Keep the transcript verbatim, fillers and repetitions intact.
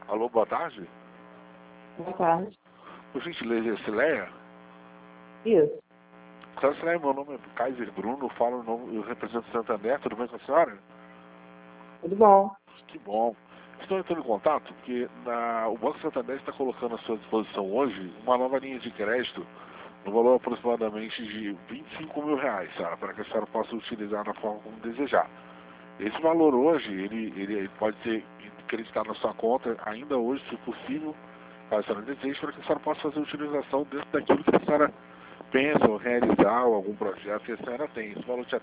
Alô, boa tarde. Boa tarde. Por gentileza, é Cileia? Isso. Senhora Cileia, meu nome é Kaiser Bruno, eu falo, eu represento Santander, tudo bem com a senhora? Tudo bom? Que bom. Estou entrando em contato porque na, o Banco Santander está colocando à sua disposição hoje uma nova linha de crédito no valor aproximadamente de vinte e cinco mil reais, sabe, para que a senhora possa utilizar da forma como desejar. Esse valor hoje, ele, ele pode ser acreditado na sua conta ainda hoje, se possível, caso a senhora deseje, para que a senhora possa fazer a utilização dentro daquilo que a senhora pensa ou realizar, ou algum projeto que a senhora tem. Esse valor te